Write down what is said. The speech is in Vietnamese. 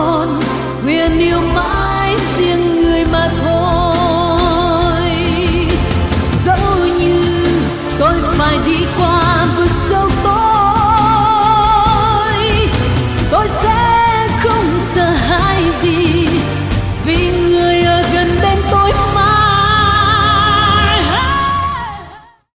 còn, nguyện yêu mãi riêng người mà thôi.